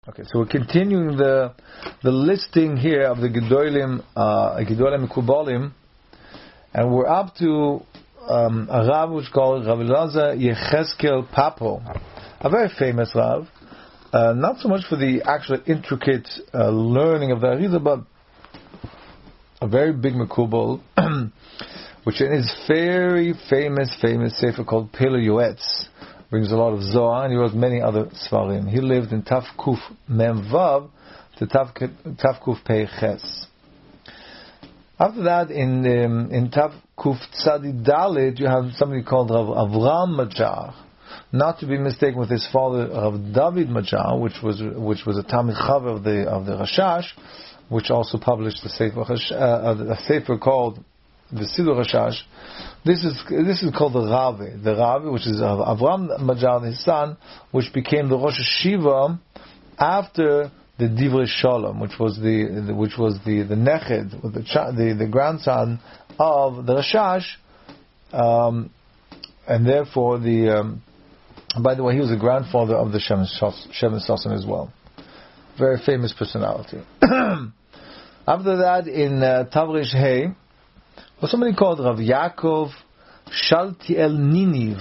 Okay, so we're continuing the listing here of the Gedolim Mekubalim, and we're up to a Rav which is called Rav Elazar Yecheskel Papo, a very famous Rav, not so much for the actual intricate learning of the Arizah, but a very big Mekubal, which in his very famous sefer called Pele Yoetz, brings a lot of Zohar, and he wrote many other Svarim. He lived in Tav Kuf Mem Vav to Tav Kuf Pei Ches. After that, in Tav Kuf Tzadi Dalet, you have somebody called Rav Avram Majar, not to be mistaken with his father Rav David Majar, which was a Talmid Chaver of the Rashash, which also published a sefer called the Siddur Rashash. This is called the Rave, which is Avram Majar, his son, which became the Rosh Hashiva after the Divrei Shalom, which was the Neched, the grandson of the Rashash, and therefore by the way, he was the grandfather of the Shemin Sasson as well. Very famous personality. After that, in Tavrish Hey, was somebody called Rav Yaakov Shaltiel Niniv.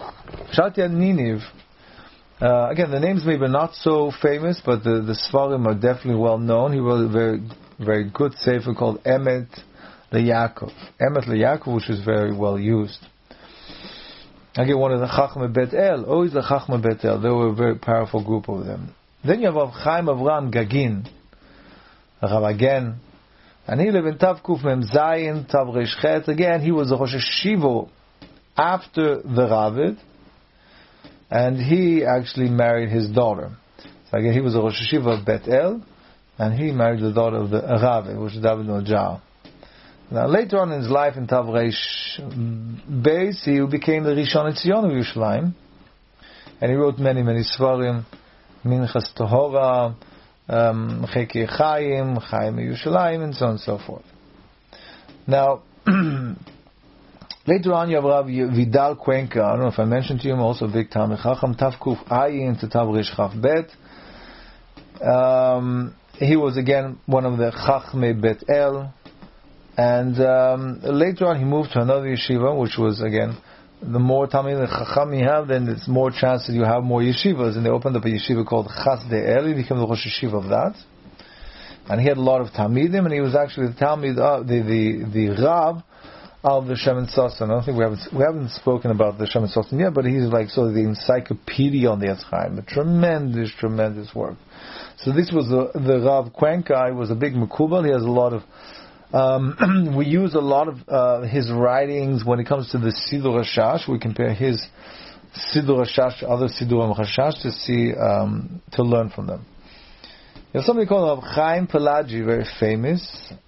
Again, the names maybe not so famous, but the Svarim are definitely well known. He wrote a very, very good sefer called Emet LeYaakov, which is very well used. Again, one of the Chachmei Bet El, always the Chachmei Bet El. They were a very powerful group of them. Then you have Rav Chaim Avram Gagin, Rav again, and he lived in Tav Kuf Mem Zayin, Tav Reish Chet. Again, he was a Rosh Hashiva after the Ravid, and he actually married his daughter. So again, he was a Rosh Hashiva of Bet El, and he married the daughter of the Ravid, which is David Majar. Now, later on in his life in Tav Reish Beis, he became the Rishon LeZion of Yerushalayim, and he wrote many Svarim, Minchas Tohora, Chekei Chaim Yerushalayim, and so on and so forth. Now, later on you have Rav Vidal Cuenca. I don't know if I mentioned to you, also a big Talmid Chacham, Tav Kuf Ayin to Tav Reish Chaf Bet. He was again one of the Chachmei Bet El, and later on he moved to another yeshiva, which was again, the more Talmid Chacham you have, then it's more chance that you have more yeshivas. And they opened up a yeshiva called Chas De'el. He became the Rosh Yeshiva of that. And he had a lot of Talmidim, and he was actually the Talmid, the Rav of the Shemin Sasson. I don't think we haven't spoken about the Shemin Sasson yet, but he's like sort of the encyclopedia on the Etz Chaim. A tremendous work. So this was the Rav Cuenca. He was a big Mekubal. He has a lot of we use a lot of his writings when it comes to the Siddur Rashash. We compare his Siddur Rashash to other Siddur Rashash to see, to learn from them. There's somebody called Rav Chaim Pelagi, very famous.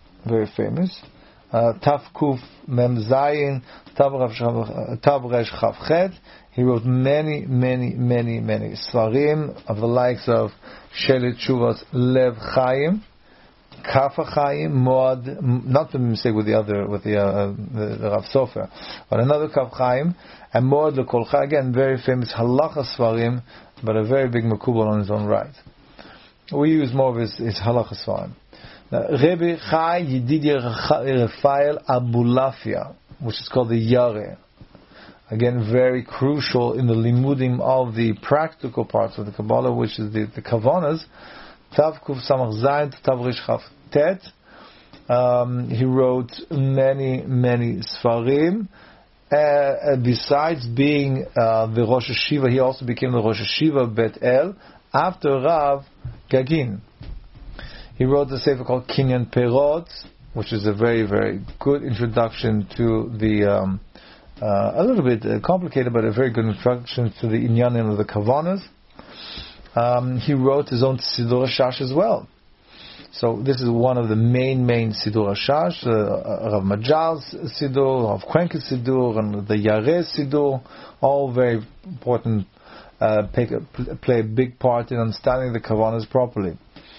Tav Kuf Mem Zayin, Tav Reish Chaf Chet. He wrote many Svarim of the likes of Shelet Shuvas Lev Chaim, Kafa Chaim, Moad, not to mistake with the Rav Sofer, but another Kaf Chaim, and Moad Lekol Chaim, again, very famous Halacha Svarim, but a very big Mekubal on his own right. We use more of his Halacha Svarim. Now, Rebbe Chai Yedidia Rafael Abulafia, which is called the Yare. Again, very crucial in the limudim of the practical parts of the Kabbalah, which is the Kavanas. Tav Kuf Samach Zayin to Tav Reish Chaf Tet. He wrote many Svarim. Besides being the Rosh Hashiva, he also became the Rosh Hashiva of Bet El after Rav Gagin. He wrote a sefer called Kinyan Perot, which is a very, very good introduction to the a little bit complicated, but a very good introduction to the Inyanim of the Kavanas. He wrote his own Siddur Rashash as well. So this is one of the main Siddur Rashash, Rav Majar's Siddur, Rav Cuenca's Siddur, and the Yareh Siddur, all very important, play a big part in understanding the Kavanas properly.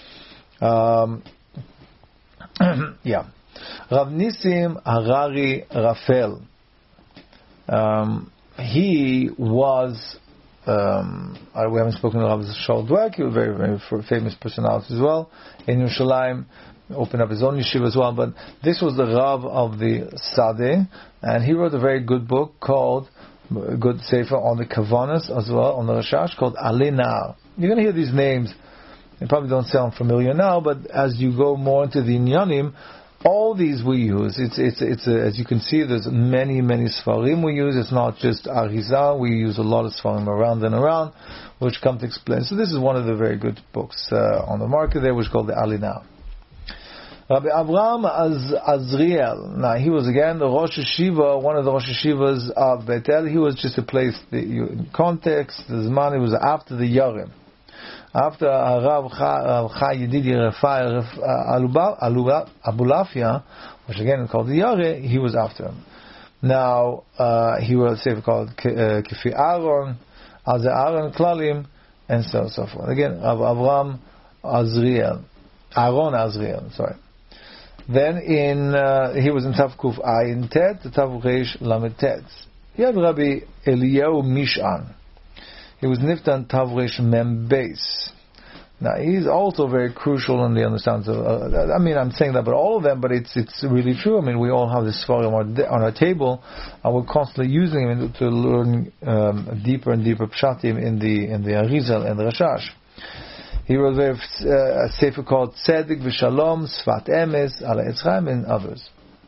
Yeah. Rav Nisim Harari Rafel. He was we haven't spoken to Rav Shaul Dweck. He was a very, very famous personality as well. In Yerushalayim, opened up his own yeshiva as well. But this was the Rav of the Sadeh, and he wrote a very good book called, good sefer on the Kavanas as well, on the Rashash, called Alina. You're going to hear these names. They probably don't sound familiar now, but as you go more into the Inyanim, all these we use. It's as you can see, there's many Sfarim we use. It's not just Arizal. We use a lot of Sfarim around and around, which come to explain. So this is one of the very good books on the market there, which is called the Alina. Rabbi Avraham Azriel. Now he was again the Rosh Yeshiva, one of the Rosh Yeshivas of Beit El. He was just to place the in context. The Zman, it was after the Yarim. After Rav Chai Yedidi Rafai Abulafia, which again called the Yare, he was after him. Now he wrote a sefer called Kifi Aaron, Aze Aaron Klalim, and so on and so forth. Again, Rav Avraham Azriel, Aaron Azriel. Sorry. Then he was in Tav Kuf Ayin Tet, Tav Reish Lamed Tet. He had Rabbi Eliyahu Mishan. He was Niftan Tav Reish Mem Beis. Now he's also very crucial in the understanding of. I'm saying that, but all of them. But it's really true. I mean, we all have this Sfarim on our table, and we're constantly using them to learn deeper and deeper pshatim in the Arizal and the Rashash. He wrote a sefer called Tzedek v'Shalom, Sfat Emes, Ala Etz Chaim, and others.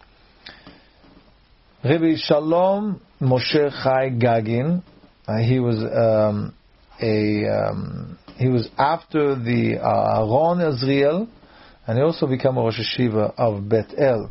Rabbi Shalom Moshe Chai Gagin. He was after the Aaron Azriel, and he also became a Rosh Yeshiva of Bet El.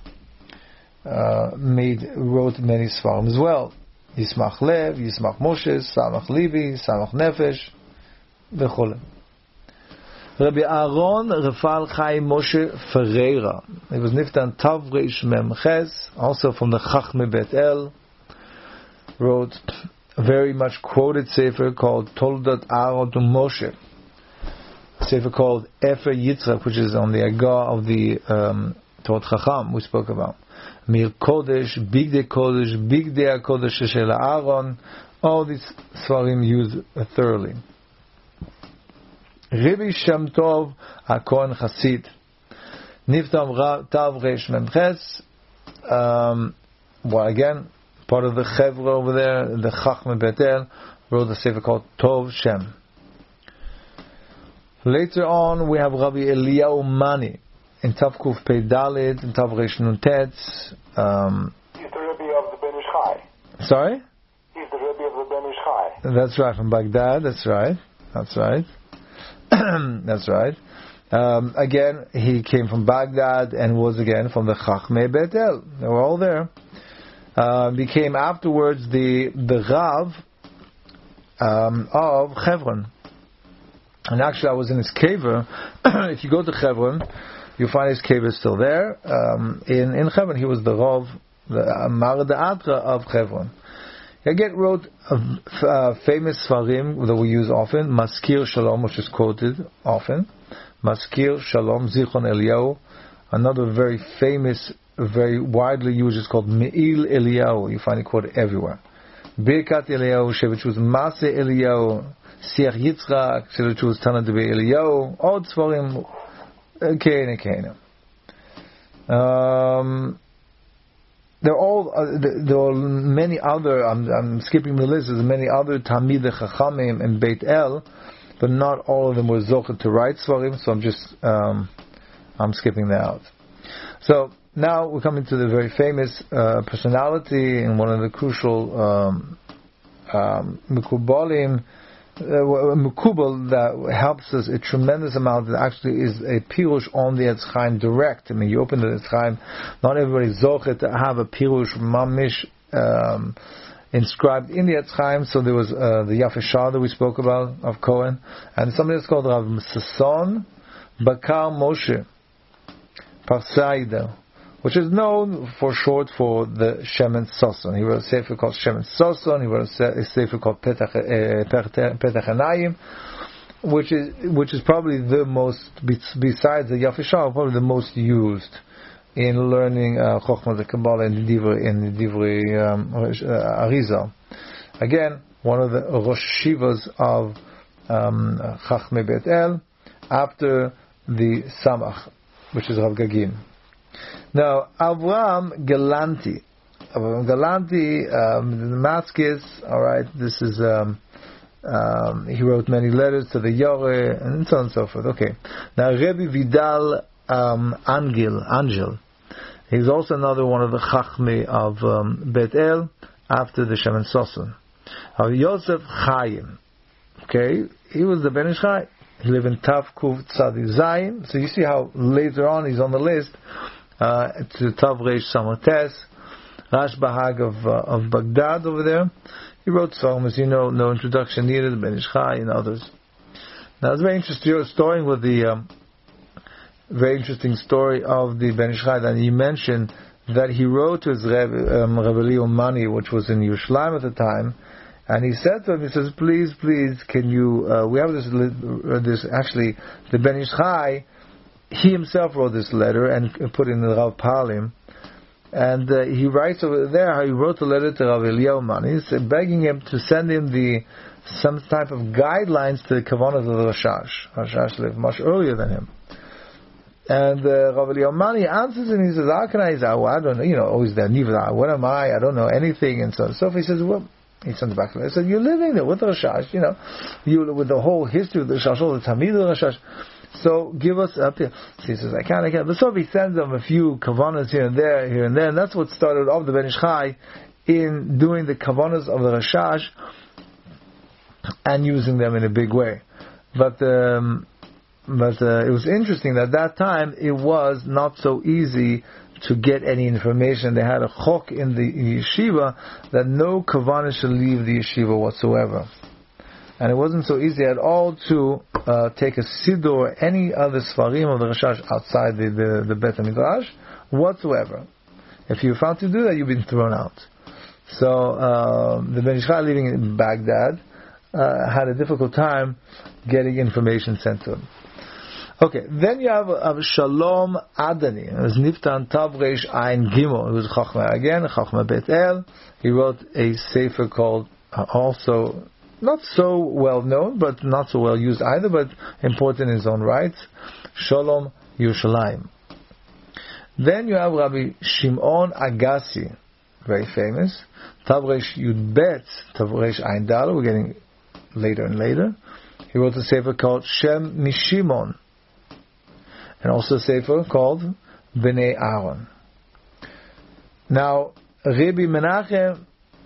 Wrote many Sfarim as well. Yismach Lev, Yismach Moshe, Samach Levi, Samach Nefesh, v'chole. Rabbi Aaron Rafal Chai Moshe Ferreira. He was Niftan Tav Reish Mem Ches, also from the Chachmei Bet El. Wrote a very much quoted sefer called Toldat Aaron to Moshe. A sefer called Efer Yitzchak, which is on the Agah of the Torah Chacham we spoke about. Mir Kodesh, Bigdei Kodesh, Bigdei HaKodesh Shel Aaron. All these Svarim used thoroughly. Rabbi Shem Tov HaKohen Chasid. Niftam Tav Reish Mem Ches. Well, again, part of the Chevra over there, the Chachmei Bet El, wrote a sefer called Tov Shem. Later on, we have Rabbi Eliyahu Mani in Tav Kuf Pei Dalet, in Tav Reish Nun Tet. He's the Rebbe of the Ben Ish Chai. Sorry? He's the Rebbe of the Ben Ish Chai. That's right, from Baghdad. That's right. That's right. Again, he came from Baghdad and was again from the Chachmei Bet El. They were all there. Became afterwards the Rav of Hebron. And actually, I was in his kever. If you go to Hebron, you find his kever still there. In Hebron, he was the Rav, the Mar Adra of Hebron. He again wrote famous Sfarim that we use often. Maskir Shalom, which is quoted often. Maskir Shalom, Zichron Eliyahu. Another very famous, very widely used is called Me'il Eliyahu. You find it quoted everywhere. Birkat Eliyahu, which was Maseh Eliyahu. Siach Yitzchak, which was Tana Debe Eliyahu. All Sfarim, Keina. There are many other. I'm skipping the list. There's many other Talmidei Chachamim in Beit El, but not all of them were zocher to write Svarim. So I'm skipping that out. So now we're coming to the very famous personality and one of the crucial Mekubalim. Mekubal that helps us a tremendous amount. That actually is a pirush on the Etz Chaim direct. I mean, you open the Etz Chaim, not everybody's zocher to have a pirush mamish inscribed in the Etz Chaim. So there was the Yafei Shah that we spoke about of Cohen, and somebody that's called Rav Sasson Bakar Moshe Parsaida, which is known for short for the Shemen Sasson. He wrote a sefer called Shemen Sasson. He wrote a sefer called Petach Hanayim, which is probably the most, besides the Yafei Shah, probably the most used in learning Chochmah the Kabbalah in the Divrei Arizal. Again, one of the Rosh Shivas of Chachmei Bet El, after the Samach, which is Rav Gagin. Now, Avram Galanti, the Maskis, alright, this is, he wrote many letters to the Yore, and so on and so forth. Okay. Now, Rebbe Vidal Angel, he's also another one of the Chachmei of Bet El, after the Shemen Soson. Yosef Chaim, okay, he was the Ben Ish Chai. He lived in Tav Kuf Tzadi Zayin. So you see how later on he's on the list. To Tav Reish Samotes, Rash Bahag of Baghdad over there. He wrote songs, as you know, no introduction needed, Ben Ish Chai and others. Now it's very interesting story with the very interesting story of the Ben Ish Chai that he mentioned that he wrote to his Rebbe Leo Mani, which was in Yerushalayim at the time, and he said to him, he says, please, can you, we have this actually, the Ben Ish Chai, he himself wrote this letter and put it in the Rav Palim, and he writes over there how he wrote a letter to Rav Eliyahu Mani, begging him to send him some type of guidelines to the Kavanah of the Rashash. Rashash lived much earlier than him. And Rav Eliyahu Mani answers him, he says, how can I? He says, I don't know, always there, what am I don't know anything, and so on. So he says, well, he sends back to me. I said, you're living there with the Rashash, you with the whole history of the Rashash, all the Tamid of the Rashash. So give us up here. So he says, I can't. But so he sends them a few kavanas here and there, and that's what started off the Ben Ish Chai in doing the kavanas of the Rashash and using them in a big way. But it was interesting that at that time it was not so easy to get any information. They had a chok in the yeshiva that no kavanah should leave the yeshiva whatsoever. And it wasn't so easy at all to take a siddur or any other svarim of the Rashash outside the Bet HaMidrash whatsoever. If you found to do that, you've been thrown out. So the Ben Ish Chai living in Baghdad had a difficult time getting information sent to him. Okay, then you have Shalom Adani. It was Niftan Tav Reish Ayin Gimel. It was Chachma again, Chachma Bet El. He wrote a sefer called, also not so well known, but not so well used either, but important in his own right, Shalom Yerushalayim. Then you have Rabbi Shimon Agassi, very famous. Tav Reish Yud Bet, Tav Reish Ayin Dal. We're getting later and later. He wrote a sefer called Shem Mishimon, and also a sefer called Bnei Aaron. Now, Rabbi Menachem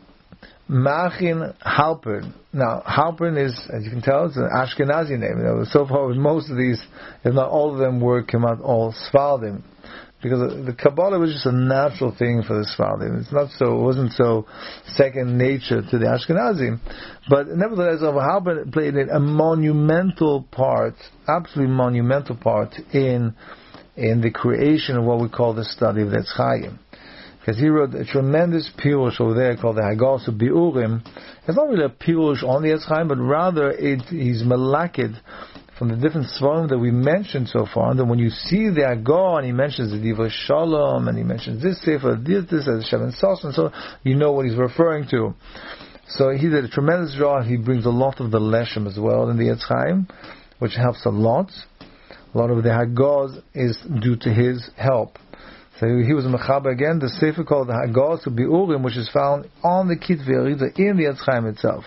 Machin Halpern. Now, Halpern is, as you can tell, it's an Ashkenazi name. So far, most of these, if not all of them, were all Sfardim, because the Kabbalah was just a natural thing for the Sfardim. It wasn't so second nature to the Ashkenazim. But nevertheless, Halpern played a monumental part, absolutely monumental part in the creation of what we call the study of the Etz Chaim. Because he wrote a tremendous pirush over there called the Haggah of Biurim. It's not really a pirush on the Etz Chaim, but rather he's malakid from the different svarim that we mentioned so far. And then when you see the Haggah, and he mentions the Divrei Shalom, and he mentions this sefer, this as Shemen Soson, so you know what he's referring to. So he did a tremendous job. He brings a lot of the Leshem as well in the Etz Chaim, which helps a lot. A lot of the Haggahs is due to his help. So he was a mechaber again, the sefer called the Haggah to Biurim, which is found on the Kitvei Arizah in the Etz Chaim itself.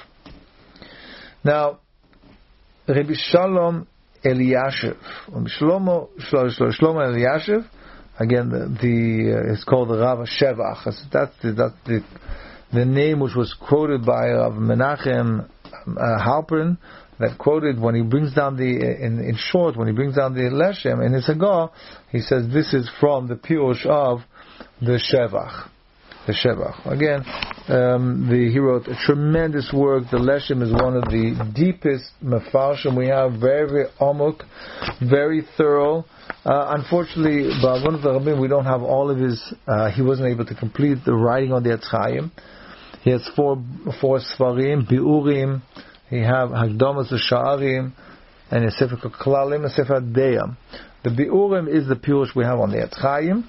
Now, Rabbi Shalom Eliashiv, Shlomo Eliashiv, again, it's called the Rav Shevach. That's the name which was quoted by Rav Menachem Halpern, that quoted when he brings down in short, when he brings down the Leshem in his Haggah, he says this is from the pirush of the Shevach. The Shevach. Again, he wrote a tremendous work. The Leshem is one of the deepest mefarshim we have, very, very amuk, very thorough. Unfortunately, by one of the rabbim, we don't have all of his, he wasn't able to complete the writing on the Etz Chaim. He has four svarim, Biurim. He have Hagdamas Sha'arim, and a sefer Klalim, a sefer Deyam. The Biurim is the pirush we have on the Etz Chaim.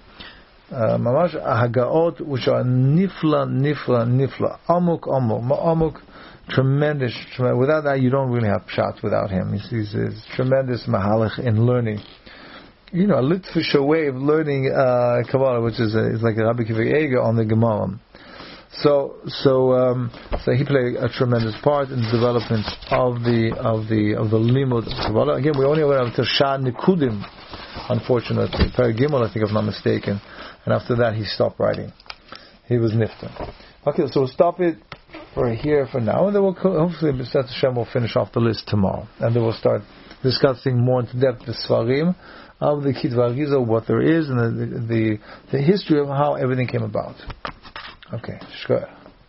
Mamash Hagaot, which are nifla, amuk, Tremendous. Without that, you don't really have pshat without him. He's tremendous mahalach in learning. A Litvish way of learning Kabbalah, which is like a Rabbi Akiva Eiger on the Gemara. So he played a tremendous part in the development of the limud of Kabbalah. Again, we only went up to Shah Nikudim, unfortunately. Perek Gimel, I think, if I'm not mistaken. And after that, he stopped writing. He was nifter. Okay, so we'll stop it for now, and then we'll hopefully B'ezras Hashem will finish off the list tomorrow, and then we'll start discussing more into depth the Sfarim of the Kitva Arizal, what there is, and the history of how everything came about. Okay, shkor.